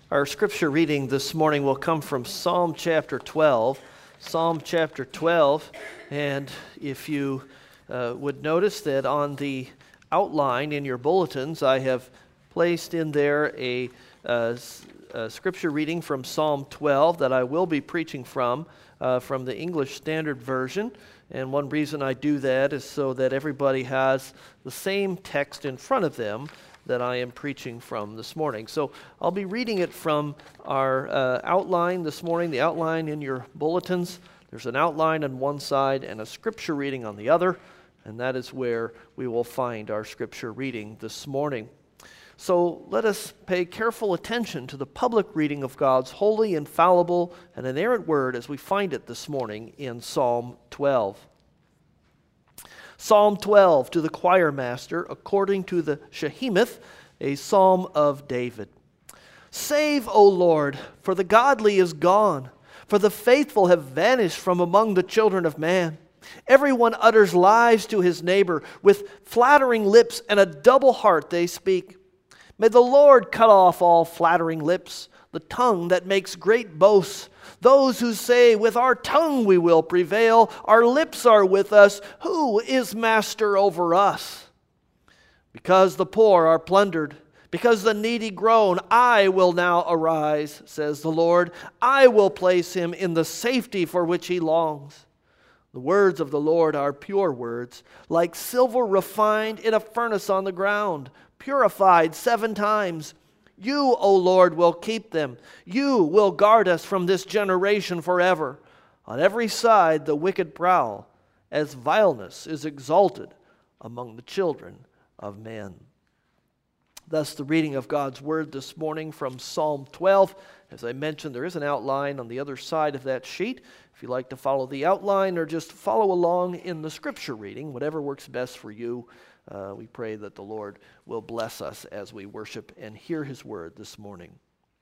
Our scripture reading this morning will come from Psalm chapter 12. Psalm chapter 12, and if you would notice that on the outline in your bulletins, I have placed in there a scripture reading from Psalm 12 that I will be preaching from the English Standard Version. And one reason I do that is so that everybody has the same text in front of them that I am preaching from this morning. So I'll be reading it from our outline this morning, the outline in your bulletins. There's an outline on one side and a scripture reading on the other, and that is where we will find our scripture reading this morning. So let us pay careful attention to the public reading of God's holy, infallible, and inerrant word as we find it this morning in Psalm 12. Psalm 12, to the choir master, according to the Shehemith, a psalm of David. Save, O Lord, for the godly is gone, for the faithful have vanished from among the children of man. Everyone utters lies to his neighbor, with flattering lips and a double heart they speak. May the Lord cut off all flattering lips, the tongue that makes great boasts. Those who say, with our tongue we will prevail, our lips are with us, who is master over us? Because the poor are plundered, because the needy groan, I will now arise, says the Lord. I will place him in the safety for which he longs. The words of the Lord are pure words, like silver refined in a furnace on the ground, purified 7 times. You, O Lord, will keep them. You will guard us from this generation forever. On every side the wicked prowl, as vileness is exalted among the children of men. Thus the reading of God's word this morning from Psalm 12. As I mentioned, there is an outline on the other side of that sheet. If you'd like to follow the outline or just follow along in the scripture reading, whatever works best for you, we pray that the Lord will bless us as we worship and hear his word this morning.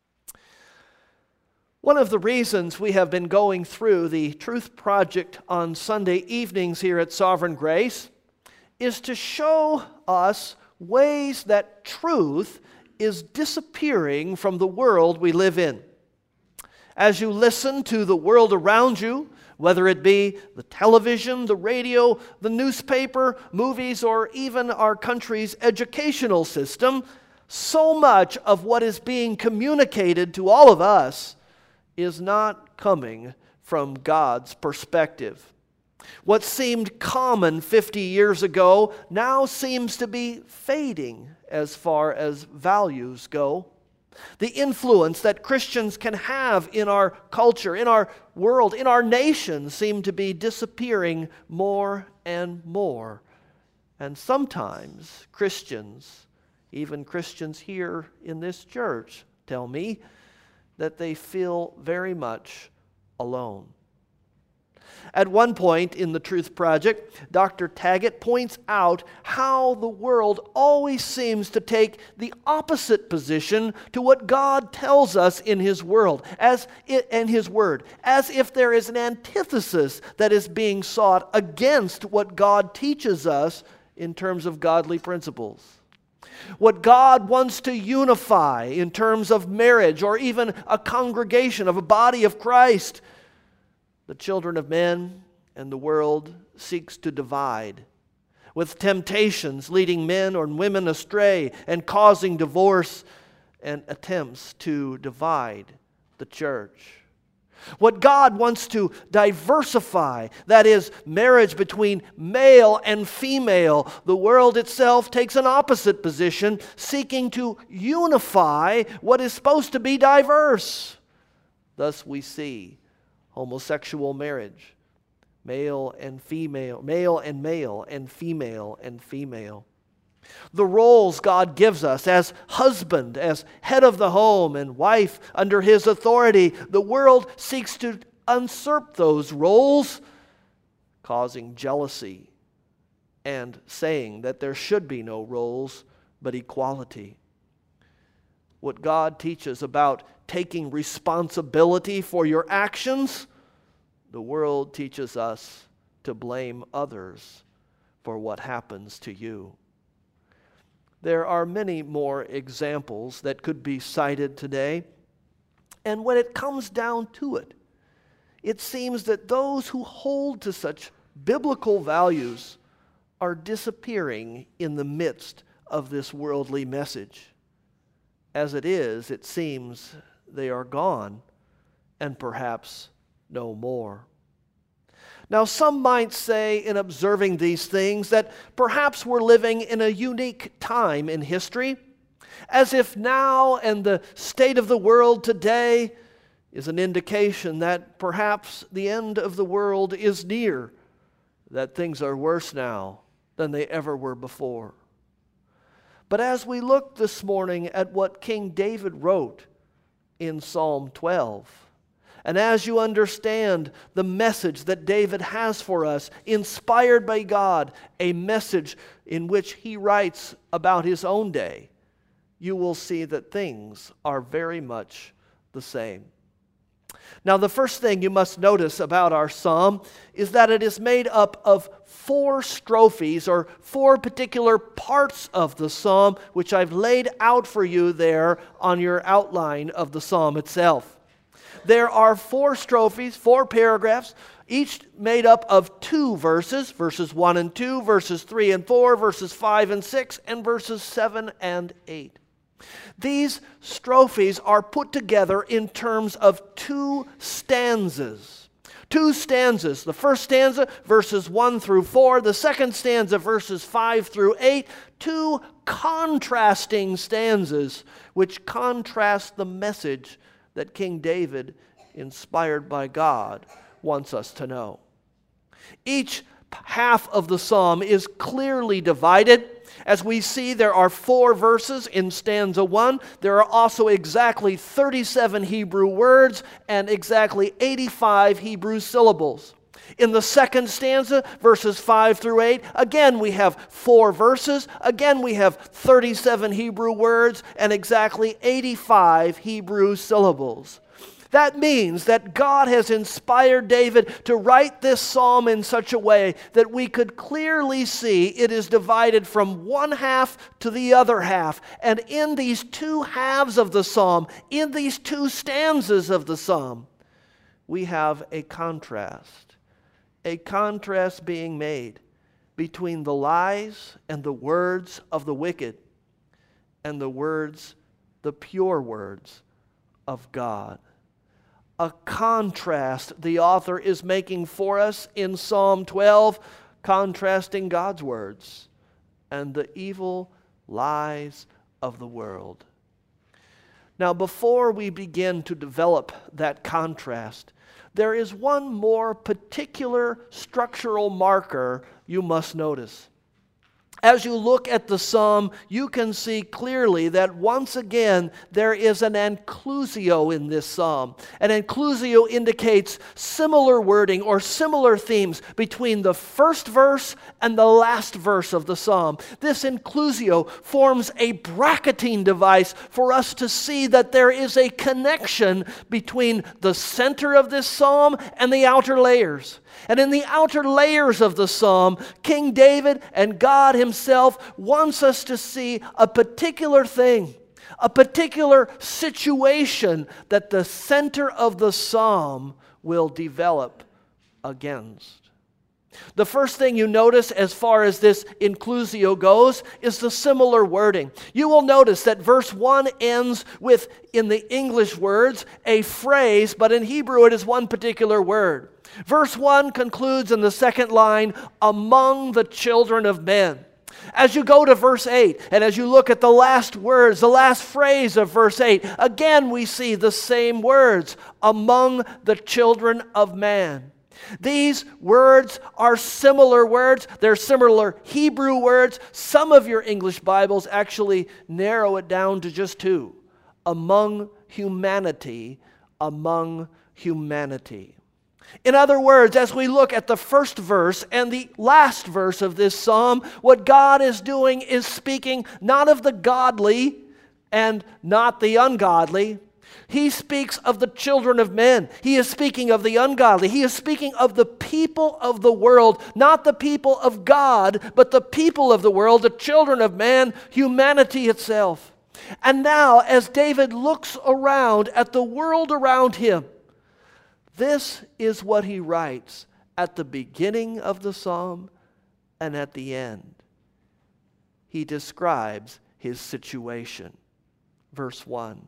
One of the reasons we have been going through the Truth Project on Sunday evenings here at Sovereign Grace is to show us ways that truth is disappearing from the world we live in. As you listen to the world around you, whether it be the television, the radio, the newspaper, movies, or even our country's educational system, so much of what is being communicated to all of us is not coming from God's perspective. What seemed common 50 years ago now seems to be fading as far as values go. The influence that Christians can have in our culture, in our world, in our nation seem to be disappearing more and more. And sometimes Christians, even Christians here in this church, tell me that they feel very much alone. At one point in the Truth Project, Dr. Taggett points out how the world always seems to take the opposite position to what God tells us in his word, as if there is an antithesis that is being sought against what God teaches us in terms of godly principles. What God wants to unify in terms of marriage or even a congregation of a body of Christ, the children of men and the world seeks to divide, with temptations leading men or women astray and causing divorce and attempts to divide the church. What God wants to diversify, that is, marriage between male and female, the world itself takes an opposite position, seeking to unify what is supposed to be diverse. Thus we see homosexual marriage, male and female, male and male, and female and female. The roles God gives us as husband, as head of the home, and wife under his authority, the world seeks to usurp those roles, causing jealousy and saying that there should be no roles but equality. What God teaches about taking responsibility for your actions, the world teaches us to blame others for what happens to you. There are many more examples that could be cited today. And when it comes down to it, it seems that those who hold to such biblical values are disappearing in the midst of this worldly message. As it is, it seems they are gone and perhaps no more. Now, some might say in observing these things that perhaps we're living in a unique time in history, as if now and the state of the world today is an indication that perhaps the end of the world is near, that things are worse now than they ever were before. But as we look this morning at what King David wrote in Psalm 12, and as you understand the message that David has for us, inspired by God, a message in which he writes about his own day, you will see that things are very much the same. Now, the first thing you must notice about our psalm is that it is made up of 4 strophes, or 4 particular parts of the psalm, which I've laid out for you there on your outline of the psalm itself. There are 4 strophes, 4 paragraphs, each made up of 2 verses, verses 1 and 2, verses 3 and 4, verses 5 and 6, and verses 7 and 8. These strophes are put together in terms of 2 stanzas. 2 stanzas. The first stanza, verses 1 through 4. The second stanza, verses 5 through 8. 2 contrasting stanzas which contrast the message that King David, inspired by God, wants us to know. Each half of the psalm is clearly divided. As we see, there are 4 verses in stanza 1. There are also exactly 37 Hebrew words and exactly 85 Hebrew syllables. In the second stanza, verses 5 through 8, again we have 4 verses. Again we have 37 Hebrew words and exactly 85 Hebrew syllables. That means that God has inspired David to write this psalm in such a way that we could clearly see it is divided from one half to the other half. And in these 2 halves of the psalm, in these 2 stanzas of the psalm, we have a contrast being made between the lies and the words of the wicked and the pure words of God. A contrast the author is making for us in Psalm 12, contrasting God's words and the evil lies of the world. Now, before we begin to develop that contrast, there is one more particular structural marker you must notice. As you look at the psalm, you can see clearly that once again there is an inclusio in this psalm. An inclusio indicates similar wording or similar themes between the first verse and the last verse of the psalm. This inclusio forms a bracketing device for us to see that there is a connection between the center of this psalm and the outer layers. And in the outer layers of the psalm, King David and God himself wants us to see a particular thing, a particular situation that the center of the psalm will develop against. The first thing you notice as far as this inclusio goes is the similar wording. You will notice that verse 1 ends with, in the English words, a phrase, but in Hebrew it is one particular word. Verse 1 concludes in the second line, among the children of men. As you go to verse 8, and as you look at the last words, the last phrase of verse 8, again we see the same words, among the children of man. These words are similar words. They're similar Hebrew words. Some of your English Bibles actually narrow it down to just 2. Among humanity, among humanity. In other words, as we look at the first verse and the last verse of this psalm, what God is doing is speaking not of the godly and not the ungodly. He speaks of the children of men. He is speaking of the ungodly. He is speaking of the people of the world, not the people of God, but the people of the world, the children of man, humanity itself. And now, as David looks around at the world around him, this is what he writes at the beginning of the psalm and at the end. He describes his situation. Verse 1,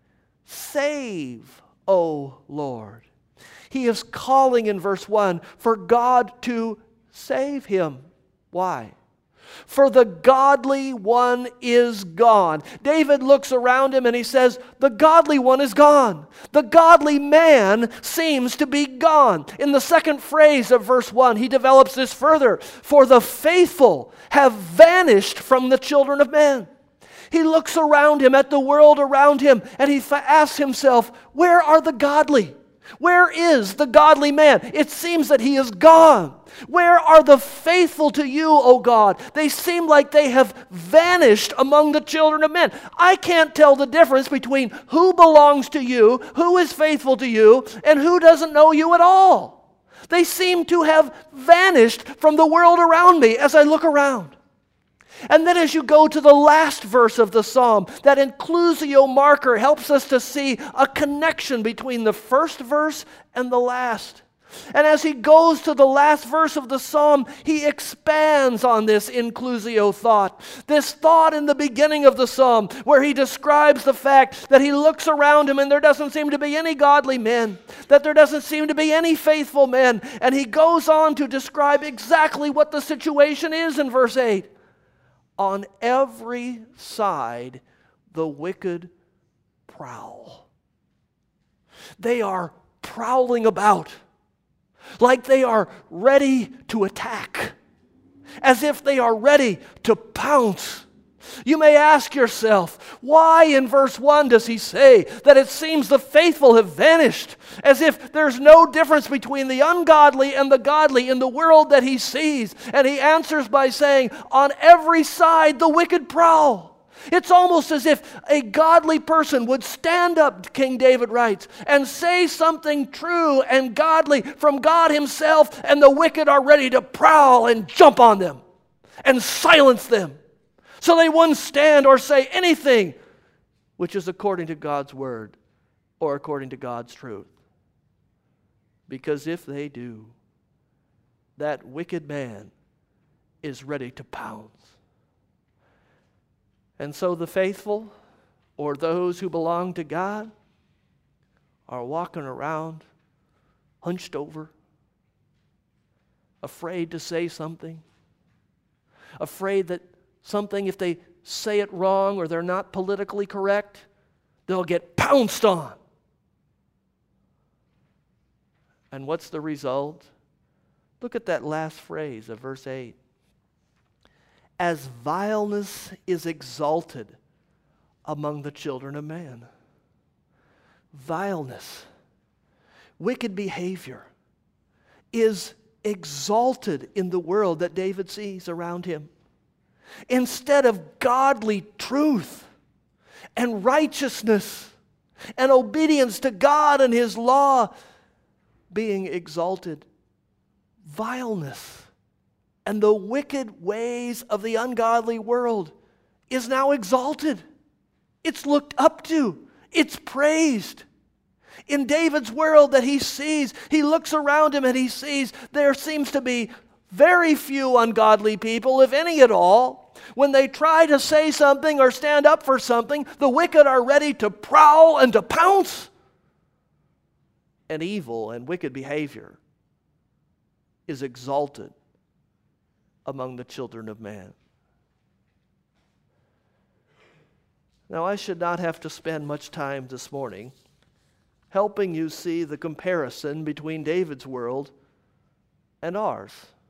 "Save, O Lord." He is calling in verse 1 for God to save him. Why? For the godly one is gone. David looks around him and he says, the godly one is gone. The godly man seems to be gone. In the second phrase of verse 1, he develops this further. For the faithful have vanished from the children of men. He looks around him at the world around him and he asks himself, where are the godly? Where is the godly man? It seems that he is gone. Where are the faithful to you, O God? They seem like they have vanished among the children of men. I can't tell the difference between who belongs to you, who is faithful to you, and who doesn't know you at all. They seem to have vanished from the world around me as I look around. And then as you go to the last verse of the psalm, that inclusio marker helps us to see a connection between the first verse and the last. And as he goes to the last verse of the psalm, he expands on this inclusio thought. This thought in the beginning of the psalm where he describes the fact that he looks around him and there doesn't seem to be any godly men, that there doesn't seem to be any faithful men. And he goes on to describe exactly what the situation is in verse 8. On every side, the wicked prowl. They are prowling about like they are ready to attack, as if they are ready to pounce. You may ask yourself, why in verse 1 does he say that it seems the faithful have vanished, as if there's no difference between the ungodly and the godly in the world that he sees? And he answers by saying, on every side the wicked prowl. It's almost as if a godly person would stand up, King David writes, and say something true and godly from God himself, and the wicked are ready to prowl and jump on them and silence them, so they wouldn't stand or say anything which is according to God's word or according to God's truth. Because if they do, that wicked man is ready to pounce. And so the faithful, or those who belong to God, are walking around hunched over, afraid to say something, afraid that something, if they say it wrong or they're not politically correct, they'll get pounced on. And what's the result? Look at that last phrase of verse 8. As vileness is exalted among the children of man. Vileness, wicked behavior is exalted in the world that David sees around him. Instead of godly truth and righteousness and obedience to God and his law being exalted, vileness and the wicked ways of the ungodly world is now exalted. It's looked up to. It's praised. In David's world that he sees, he looks around him and he sees there seems to be very few ungodly people, if any at all. When they try to say something or stand up for something, the wicked are ready to prowl and to pounce. And evil and wicked behavior is exalted among the children of man. Now, I should not have to spend much time this morning helping you see the comparison between David's world and ours.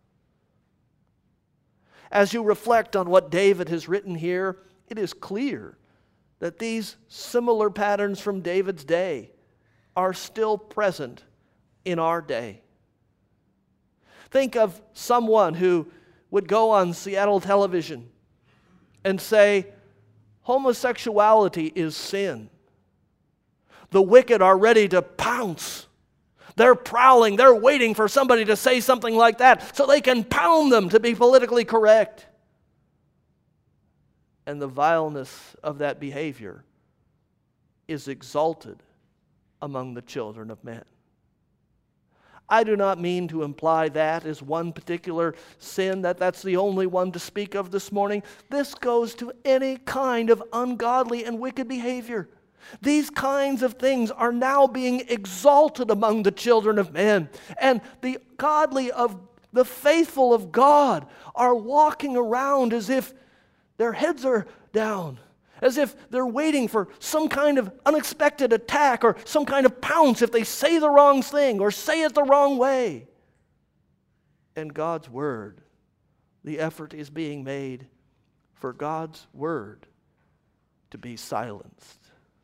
As you reflect on what David has written here, it is clear that these similar patterns from David's day are still present in our day. Think of someone who would go on Seattle television and say, homosexuality is sin. The wicked are ready to pounce. They're prowling. They're waiting for somebody to say something like that so they can pound them to be politically correct. and the vileness of that behavior is exalted among the children of men. I do not mean to imply that as one particular sin, that's the only one to speak of this morning. This goes to any kind of ungodly and wicked behavior. These kinds of things are now being exalted among the children of men. And the godly of the faithful of God are walking around as if their heads are down, as if they're waiting for some kind of unexpected attack or some kind of pounce if they say the wrong thing or say it the wrong way. And God's Word, the effort is being made for God's Word to be silenced.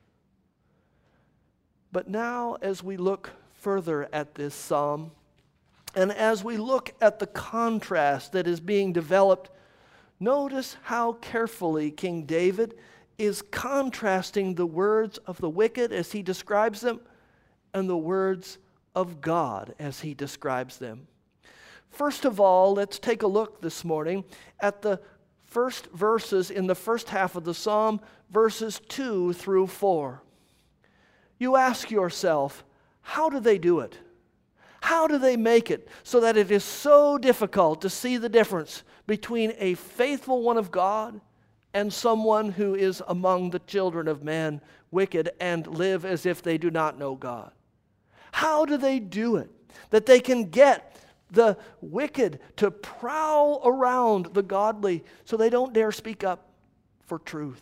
But now, as we look further at this psalm, and as we look at the contrast that is being developed, notice how carefully King David is contrasting the words of the wicked as he describes them and the words of God as he describes them. First of all, let's take a look this morning at the first verses in the first half of the psalm, verses 2 through 4. You ask yourself, how do they do it? How do they make it so that it is so difficult to see the difference between a faithful one of God and someone who is among the children of men, wicked, and live as if they do not know God? How do they do it that they can get the wicked to prowl around the godly so they don't dare speak up for truth?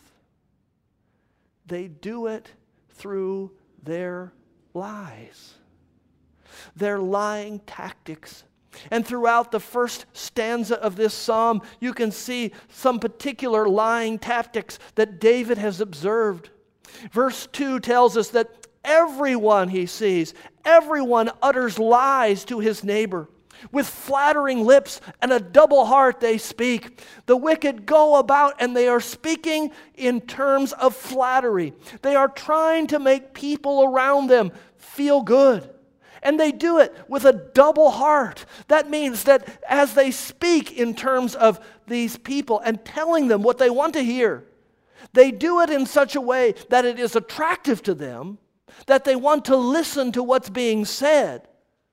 They do it through their lies, their lying tactics. And throughout the first stanza of this psalm, you can see some particular lying tactics that David has observed. Verse 2 tells us that everyone he sees, everyone utters lies to his neighbor. With flattering lips and a double heart they speak. The wicked go about and they are speaking in terms of flattery. They are trying to make people around them feel good. And they do it with a double heart. That means that as they speak in terms of these people and telling them what they want to hear, they do it in such a way that it is attractive to them, that they want to listen to what's being said.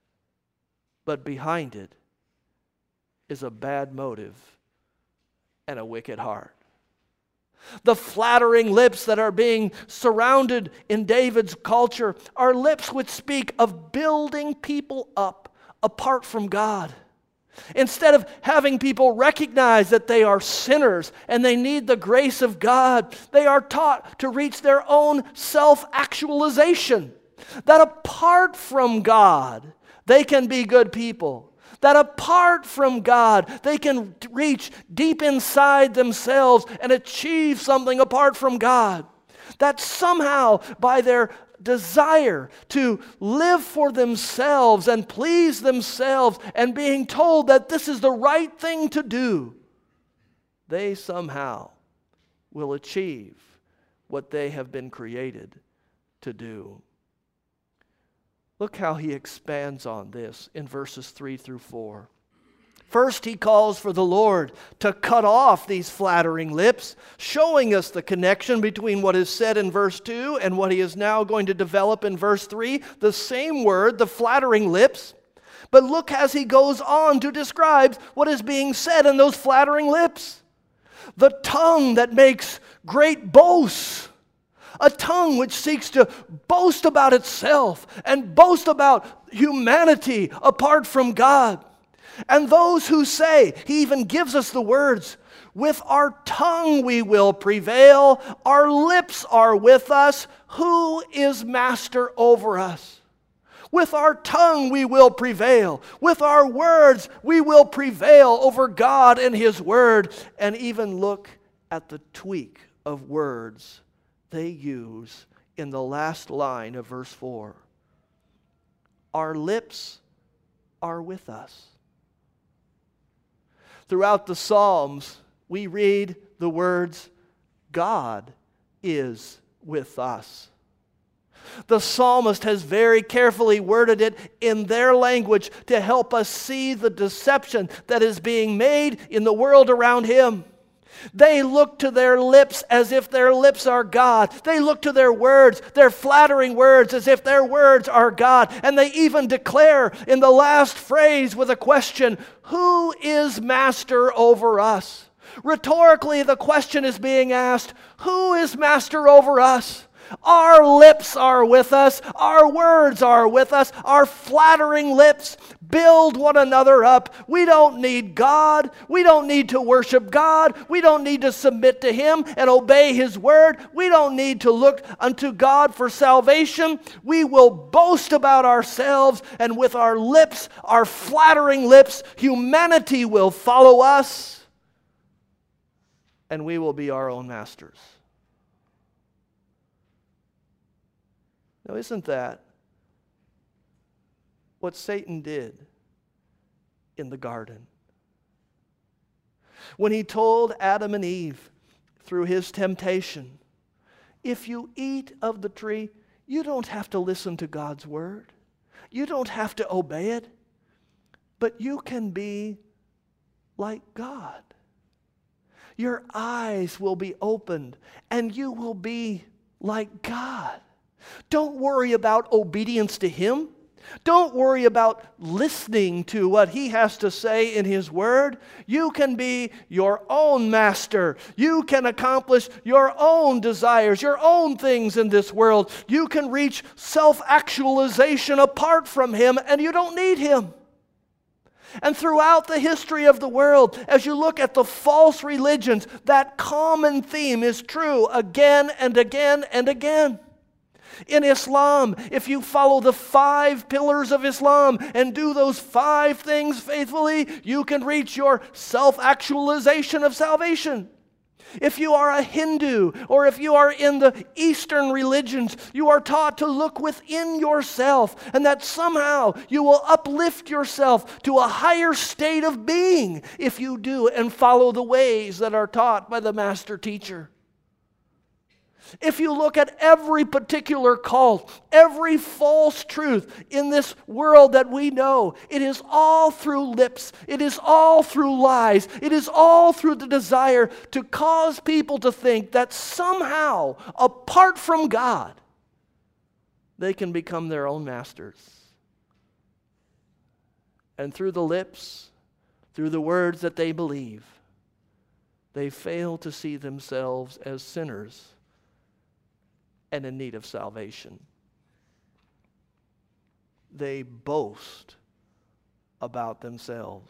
But behind it is a bad motive and a wicked heart. The flattering lips that are being surrounded in David's culture are lips which speak of building people up apart from God. Instead of having people recognize that they are sinners and they need the grace of God, they are taught to reach their own self-actualization. That apart from God, they can be good people. That apart from God, they can reach deep inside themselves and achieve something apart from God. That somehow, by their desire to live for themselves and please themselves and being told that this is the right thing to do, they somehow will achieve what they have been created to do. Look how he expands on this in verses 3 through 4. First, he calls for the Lord to cut off these flattering lips, showing us the connection between what is said in verse 2 and what he is now going to develop in verse 3. The same word, the flattering lips. But look as he goes on to describe what is being said in those flattering lips. The tongue that makes great boasts. A tongue which seeks to boast about itself and boast about humanity apart from God. And those who say, he even gives us the words, with our tongue we will prevail, our lips are with us, who is master over us? With our tongue we will prevail, with our words we will prevail over God and His Word. And even look at the tweak of words they use in the last line of verse 4. Our lips are with us. Throughout the Psalms, we read the words, God is with us. The psalmist has very carefully worded it in their language to help us see the deception that is being made in the world around him. They look to their lips as if their lips are God. They look to their words, their flattering words, as if their words are God. And they even declare in the last phrase with a question, who is master over us? Rhetorically, the question is being asked, who is master over us? Our lips are with us. Our words are with us. Our flattering lips build one another up. We don't need God. We don't need to worship God. We don't need to submit to Him and obey His word. We don't need to look unto God for salvation. We will boast about ourselves, and with our lips, our flattering lips, humanity will follow us, and we will be our own masters. Now, isn't that what Satan did in the garden? When he told Adam and Eve through his temptation, if you eat of the tree, you don't have to listen to God's word. You don't have to obey it. But you can be like God. Your eyes will be opened and you will be like God. Don't worry about obedience to Him. Don't worry about listening to what He has to say in His Word. You can be your own master. You can accomplish your own desires, your own things in this world. You can reach self-actualization apart from Him, and you don't need Him. And throughout the history of the world, as you look at the false religions, that common theme is true again and again and again. In Islam, if you follow the 5 pillars of Islam and do those 5 things faithfully, you can reach your self-actualization of salvation. If you are a Hindu or if you are in the Eastern religions, you are taught to look within yourself and that somehow you will uplift yourself to a higher state of being if you do and follow the ways that are taught by the master teacher. If you look at every particular cult, every false truth in this world that we know, it is all through lips. It is all through lies. It is all through the desire to cause people to think that somehow, apart from God, they can become their own masters. And through the lips, through the words that they believe, they fail to see themselves as sinners and in need of salvation. They boast about themselves.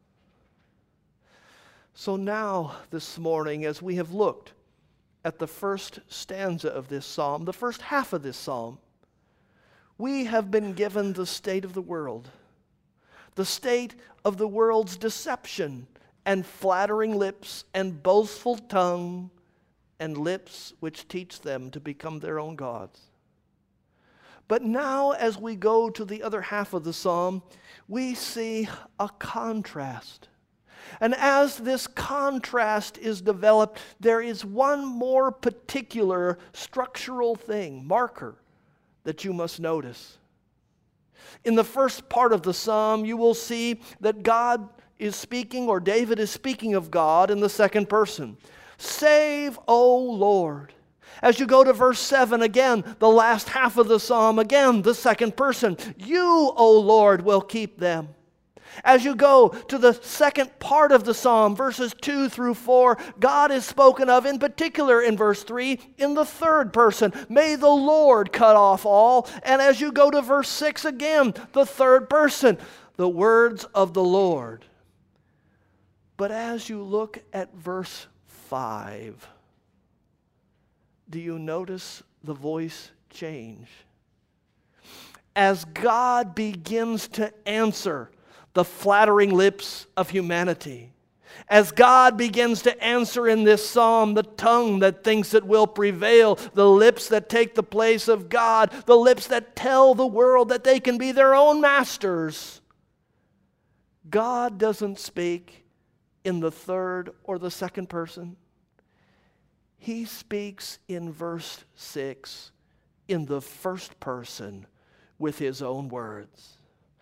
So now, this morning, as we have looked at the first stanza of this psalm, the first half of this psalm, we have been given the state of the world, the state of the world's deception and flattering lips and boastful tongue and lips which teach them to become their own gods. But now, as we go to the other half of the psalm, we see a contrast. And as this contrast is developed, there is one more particular structural thing, marker, that you must notice. In the first part of the psalm, you will see that God is speaking, or David is speaking of God in the second person. Save, O Lord. As you go to verse 7, again, the last half of the psalm, again, the second person. You, O Lord, will keep them. As you go to the second part of the psalm, verses 2 through 4, God is spoken of in particular in verse 3 in the third person. May the Lord cut off all. And as you go to verse 6 again, the third person, the words of the Lord. But as you look at verse 5, do you notice the voice change? As God begins to answer the flattering lips of humanity, as God begins to answer in this psalm the tongue that thinks it will prevail, the lips that take the place of God, the lips that tell the world that they can be their own masters, God doesn't speak in the third or the second person. He speaks in verse 6 in the first person with His own words.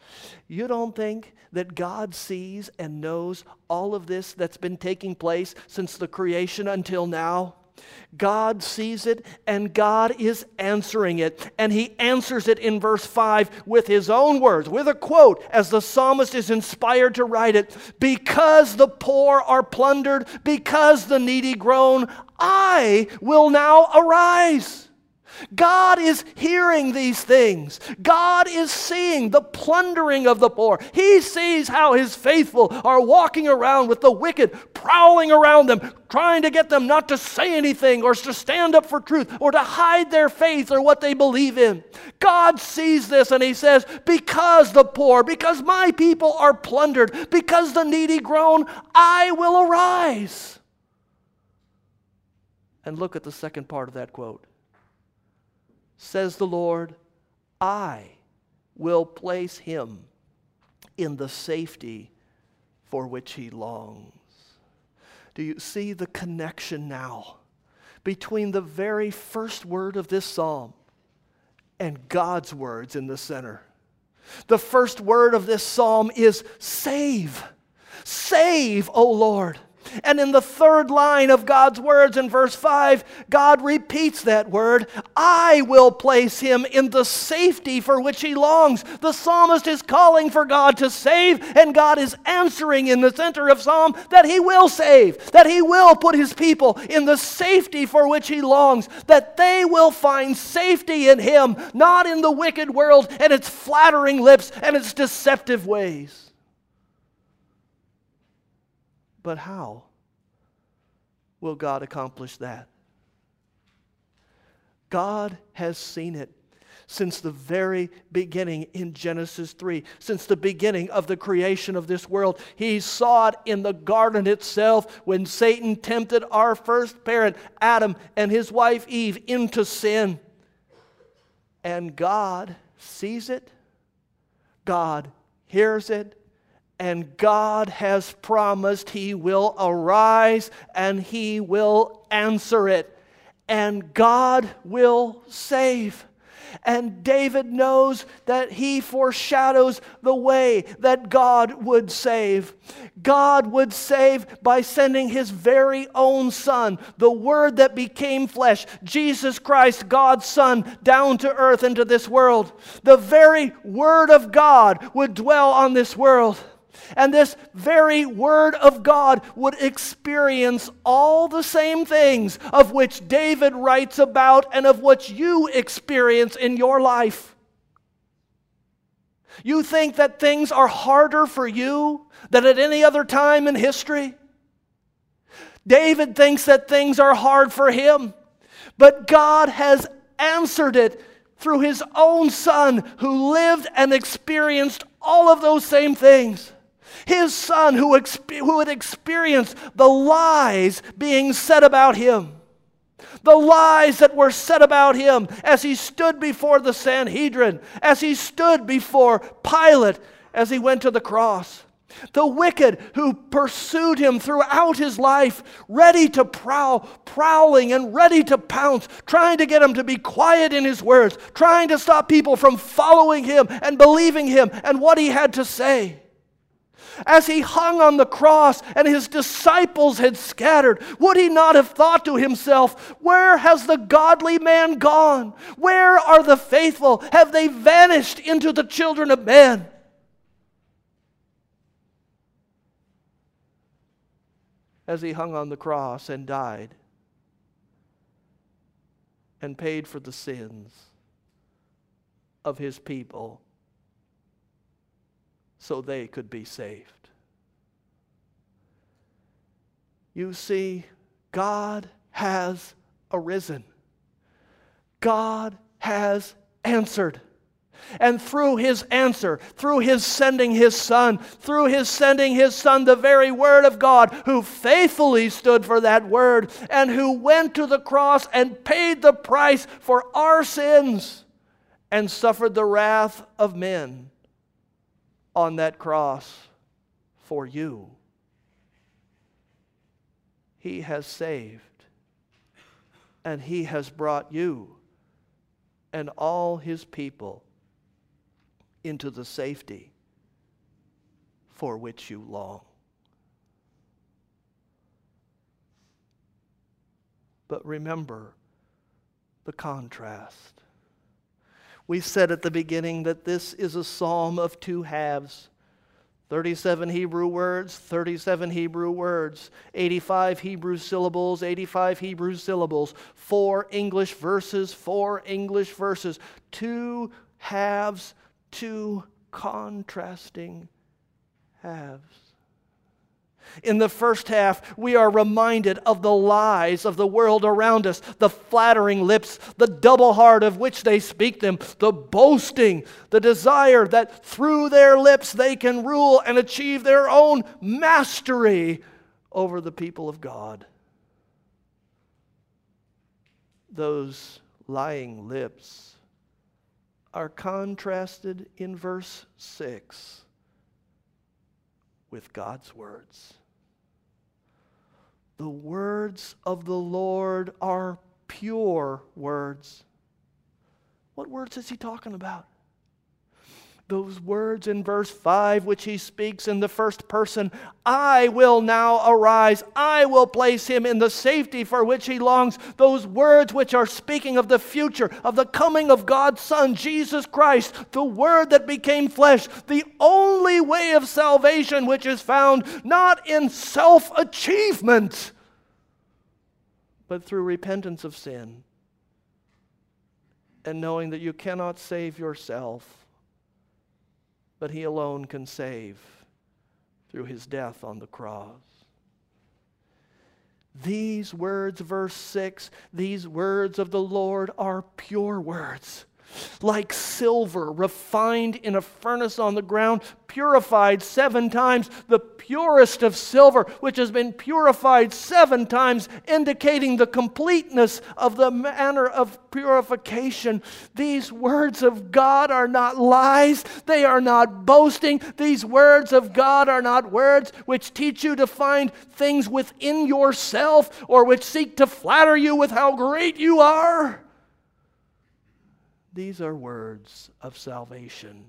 You don't think that God sees and knows all of this that's been taking place since the creation until now? God sees it, and God is answering it. And He answers it in verse 5 with His own words, with a quote, as the psalmist is inspired to write it. Because the poor are plundered, because the needy groan, I will now arise. God is hearing these things. God is seeing the plundering of the poor. He sees how His faithful are walking around with the wicked prowling around them, trying to get them not to say anything or to stand up for truth or to hide their faith or what they believe in. God sees this and He says, because the poor, because my people are plundered, because the needy groan, I will arise. And look at the second part of that quote. Says the Lord, I will place him in the safety for which he longs. Do you see the connection now between the very first word of this psalm and God's words in the center? The first word of this psalm is save. Save, O Lord. And in the third line of God's words in verse 5, God repeats that word, I will place him in the safety for which he longs. The psalmist is calling for God to save, and God is answering in the center of Psalm that He will save, that He will put His people in the safety for which He longs, that they will find safety in Him, not in the wicked world and its flattering lips and its deceptive ways. But how will God accomplish that? God has seen it since the very beginning in Genesis 3, since the beginning of the creation of this world. He saw it in the garden itself when Satan tempted our first parent, Adam, and his wife Eve into sin. And God sees it, God hears it, and God has promised He will arise and He will answer it. And God will save. And David knows that he foreshadows the way that God would save. God would save by sending His very own Son, the Word that became flesh, Jesus Christ, God's Son, down to earth into this world. The very Word of God would dwell on this world. And this very Word of God would experience all the same things of which David writes about and of which you experience in your life. You think that things are harder for you than at any other time in history? David thinks that things are hard for him, but God has answered it through His own Son who lived and experienced all of those same things. His Son who had experienced the lies being said about Him. The lies that were said about Him as He stood before the Sanhedrin, as He stood before Pilate, as He went to the cross. The wicked who pursued Him throughout His life, ready to prowling and ready to pounce, trying to get Him to be quiet in His words, trying to stop people from following Him and believing Him and what He had to say. As He hung on the cross and His disciples had scattered, would He not have thought to Himself, where has the godly man gone? Where are the faithful? Have they vanished into the children of men? As He hung on the cross and died and paid for the sins of His people, so they could be saved. You see, God has arisen. God has answered. And through His answer, through His sending His Son, the very Word of God, who faithfully stood for that Word, and who went to the cross and paid the price for our sins, and suffered the wrath of men on that cross for you. He has saved, and He has brought you and all His people into the safety for which you long. But remember the contrast. We said at the beginning that this is a psalm of two halves. 37 Hebrew words, 37 Hebrew words, 85 Hebrew syllables, 85 Hebrew syllables, 4 English verses, 4 English verses, two halves, two contrasting halves. In the first half, we are reminded of the lies of the world around us, the flattering lips, the double heart of which they speak them, the boasting, the desire that through their lips they can rule and achieve their own mastery over the people of God. Those lying lips are contrasted in verse 6 with God's words. The words of the Lord are pure words. What words is he talking about? Those words in verse 5 which he speaks in the first person, I will now arise, I will place him in the safety for which he longs. Those words which are speaking of the future, of the coming of God's Son, Jesus Christ, the Word that became flesh, the only way of salvation which is found not in self-achievement, but through repentance of sin and knowing that you cannot save yourself, but he alone can save through his death on the cross. These words, verse 6, these words of the Lord are pure words, like silver refined in a furnace on the ground, purified 7 times, the purest of silver, which has been purified 7 times, indicating the completeness of the manner of purification. These words of God are not lies. They are not boasting. These words of God are not words which teach you to find things within yourself or which seek to flatter you with how great you are. These are words of salvation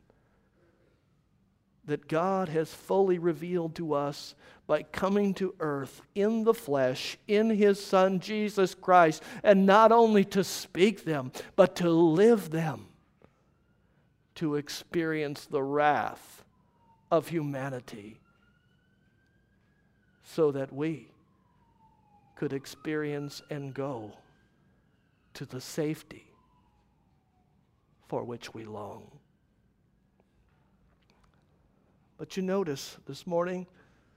that God has fully revealed to us by coming to earth in the flesh, in his Son Jesus Christ, and not only to speak them, but to live them, to experience the wrath of humanity, so that we could experience and go to the safety for which we long. But you notice this morning,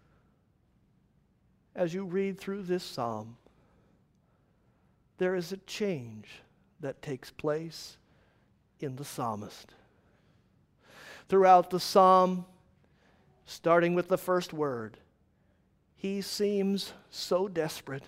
as you read through this psalm, there is a change that takes place in the psalmist. Throughout the psalm, starting with the first word, he seems so desperate.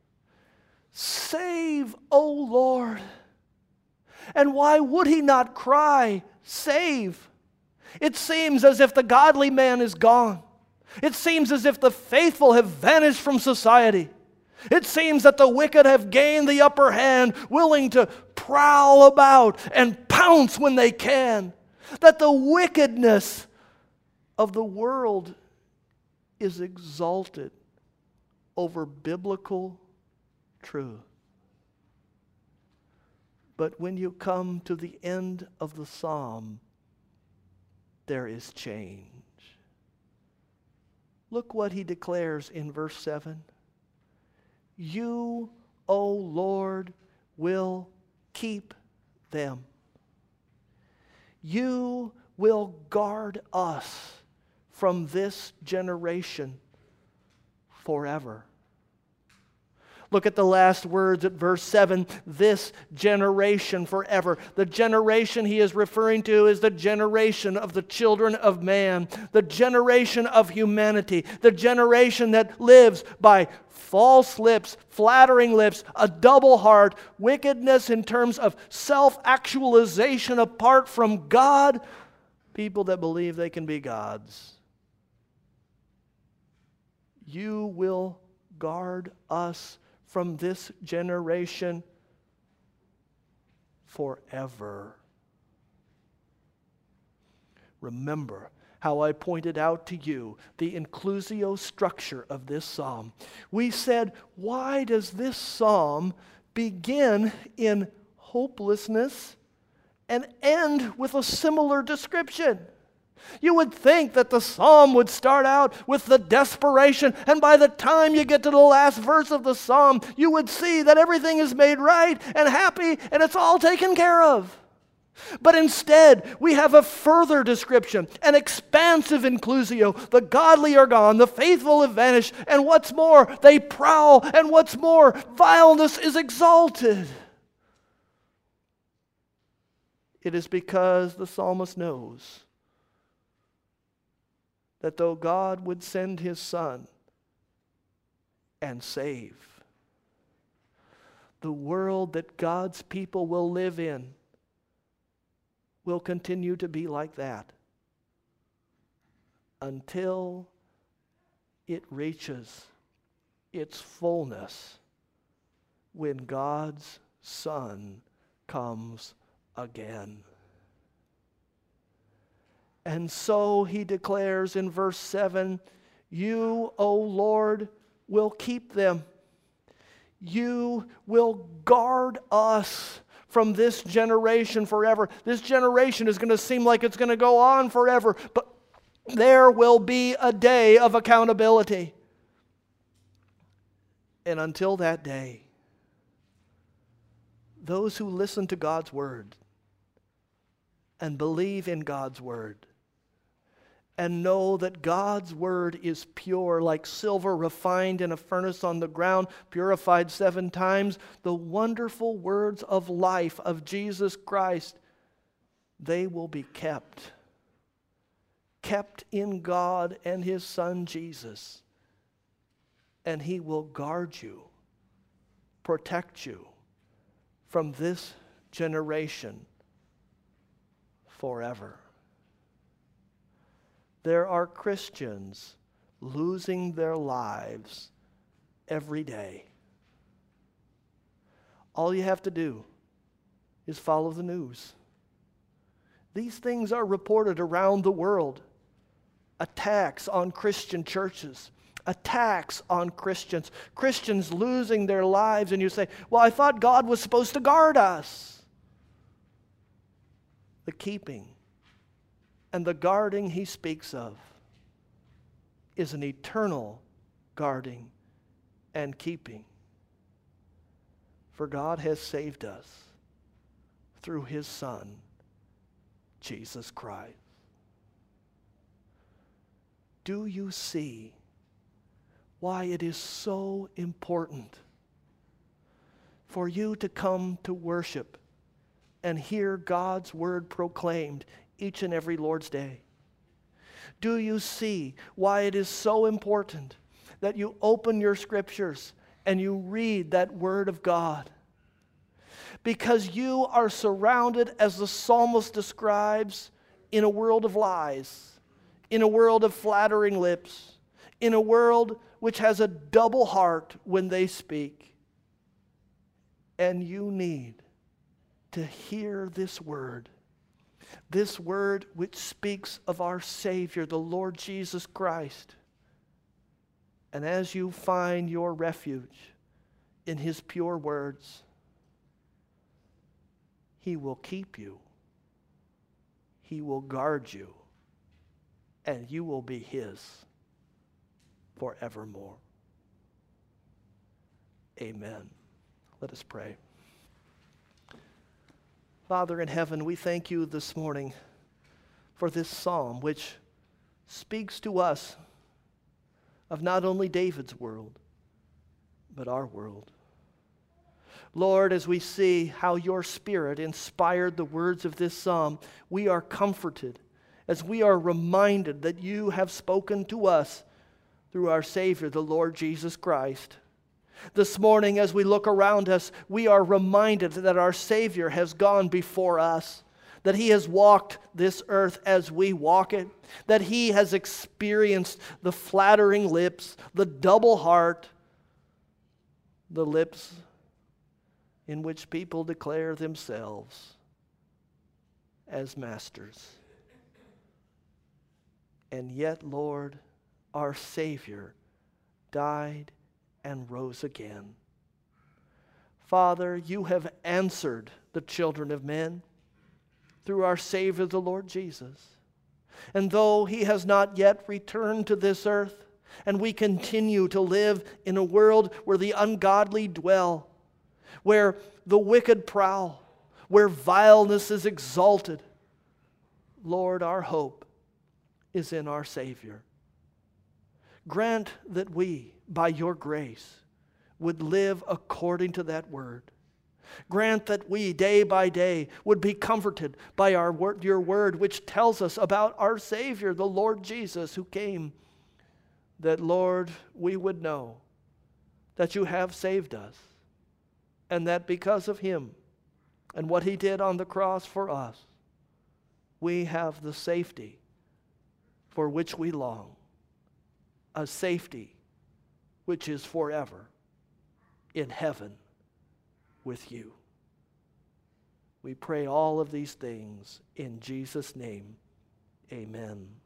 Save, O Lord! And why would he not cry, save? It seems as if the godly man is gone. It seems as if the faithful have vanished from society. It seems that the wicked have gained the upper hand, willing to prowl about and pounce when they can. That the wickedness of the world is exalted over biblical truth. But when you come to the end of the psalm, there is change. Look what he declares in verse 7. You, O Lord, will keep them. You will guard us from this generation forever. Look at the last words at verse 7, this generation forever. The generation he is referring to is the generation of the children of man, the generation of humanity, the generation that lives by false lips, flattering lips, a double heart, wickedness in terms of self-actualization apart from God, people that believe they can be gods. You will guard us from this generation forever. Remember how I pointed out to you the inclusio structure of this psalm. We said, why does this psalm begin in hopelessness and end with a similar description? You would think that the psalm would start out with the desperation, and by the time you get to the last verse of the psalm, you would see that everything is made right and happy and it's all taken care of. But instead, we have a further description, an expansive inclusio. The godly are gone, the faithful have vanished, and what's more, they prowl, and what's more, vileness is exalted. It is because the psalmist knows that though God would send His Son and save, the world that God's people will live in will continue to be like that until it reaches its fullness when God's Son comes again. And so he declares in verse 7, you, O Lord, will keep them. You will guard us from this generation forever. This generation is going to seem like it's going to go on forever, but there will be a day of accountability. And until that day, those who listen to God's word and believe in God's word and know that God's word is pure, like silver refined in a furnace on the ground, purified 7 times, the wonderful words of life of Jesus Christ, they will be kept in God and His Son Jesus. And He will guard you, protect you from this generation forever. There are Christians losing their lives every day. All you have to do is follow the news. These things are reported around the world. Attacks on Christian churches, attacks on Christians, Christians losing their lives, and you say, well, I thought God was supposed to guard us. The keeping and the guarding He speaks of is an eternal guarding and keeping. For God has saved us through His Son, Jesus Christ. Do you see why it is so important for you to come to worship and hear God's word proclaimed each and every Lord's Day? Do you see why it is so important that you open your scriptures and you read that word of God? Because you are surrounded, as the psalmist describes, in a world of lies, in a world of flattering lips, in a world which has a double heart when they speak. And you need to hear this word which speaks of our Savior, the Lord Jesus Christ. And as you find your refuge in His pure words, He will keep you, He will guard you, and you will be His forevermore. Amen. Let us pray. Father in heaven, we thank You this morning for this psalm which speaks to us of not only David's world, but our world. Lord, as we see how Your Spirit inspired the words of this psalm, we are comforted as we are reminded that You have spoken to us through our Savior, the Lord Jesus Christ. This morning, as we look around us, we are reminded that our Savior has gone before us, that He has walked this earth as we walk it, that He has experienced the flattering lips, the double heart, the lips in which people declare themselves as masters. And yet, Lord, our Savior died and rose again. Father, you have answered the children of men through our Savior, the Lord Jesus. And though he has not yet returned to this earth, and we continue to live in a world where the ungodly dwell, where the wicked prowl, where vileness is exalted, Lord, our hope is in our Savior. Grant that we, by your grace, would live according to that word. Grant that we, day by day, would be comforted by your word, which tells us about our Savior, the Lord Jesus, who came, that, Lord, we would know that you have saved us, and that because of him and what he did on the cross for us, we have the safety for which we long, a safety which is forever in heaven with you. We pray all of these things in Jesus' name. Amen.